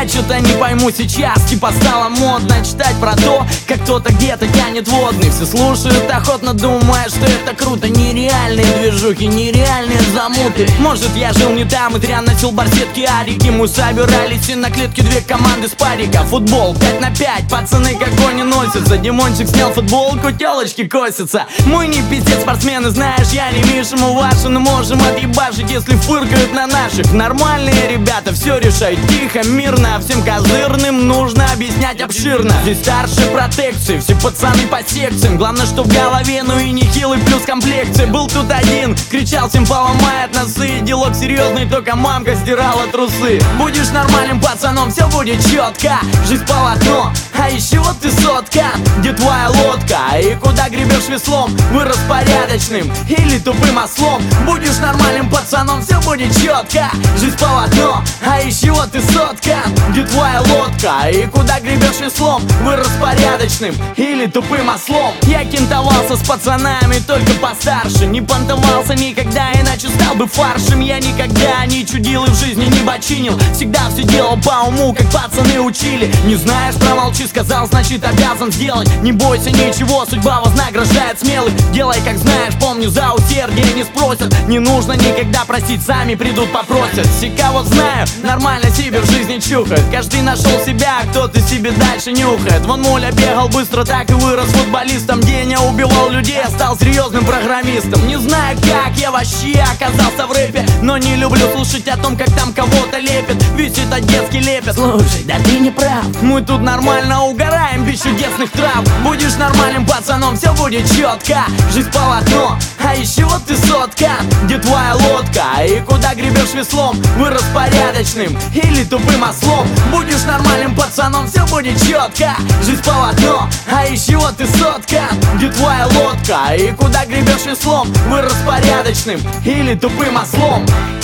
Я что-то не пойму сейчас, типа стало модно читать про то, как кто-то где-то тянет водный. Все слушают охотно, думая, что это круто. Нереальные движухи, нереальные замуты. Может, я жил не там и зря носил барсетки арики. Мы собирались и на клетке две команды с парика. Футбол 5 на 5, пацаны как кони носятся. Димончик снял футболку, телочки косятся. Мы не пиздец спортсмены, знаешь, я не Миша, мы ваши, но можем отъебашить, если фыркают на наших. Нормальные ребята все решают тихо, мирно. Всем козырным нужно объяснять обширно. Здесь старшие протекции, все пацаны по секциям. Главное, что в голове, ну и нехилый плюс комплекции. Был тут один, кричал, всем поломает носы. Делок серьезный, только мамка стирала трусы. Будешь нормальным пацаном, все будет четко. Жизнь полотно, а еще вот ты сотка. Где твоя лодка и куда гребешь веслом? Вырос порядочным или тупым ослом? Будешь нормальным пацаном, все будет четко. Жизнь полотно, а еще вот ты сотка. Где твоя лодка и куда гребешь веслом? Вырос порядочным или тупым ослом? Я кентовался с пацанами, только постарше. Не понтовался никогда, иначе стал бы фаршем. Я никогда не чудил и в жизни не бочинил. Всегда все делал по уму, как пацаны учили. Не знаешь, промолчи, сказал, значит обязан сделать. Не бойся ничего, судьба вознаграждает смелых. Делай как знаешь, помню, за усердие не спросят. Не нужно никогда просить, сами придут попросят. Все, кого знаю, нормально себе в жизни чухает. Каждый нашел себя, кто-то себе дальше нюхает. Вон Муля бегал быстро, так и вырос футболистом. Деня убивал людей, а стал серьезным программистом. Не знаю как я вообще оказался в рэпе, но не люблю слушать о том, как там кого-то лепят. Ведь это детский лепет. Слушай, да ты не прав, мы тут нормально угораем без чудесных трав. Будешь нормальным пацаном, все будет четко. Жизнь полотно, а еще вот ты сотка. Где твоя лодка и куда гребешь веслом? Вырос порядочным или тупым ослом? Будешь нормальным пацаном, все будет четко. Жизнь полотно, а еще вот ты сотка. Где твоя лодка и куда гребешь веслом? Вырос порядочным или тупым ослом?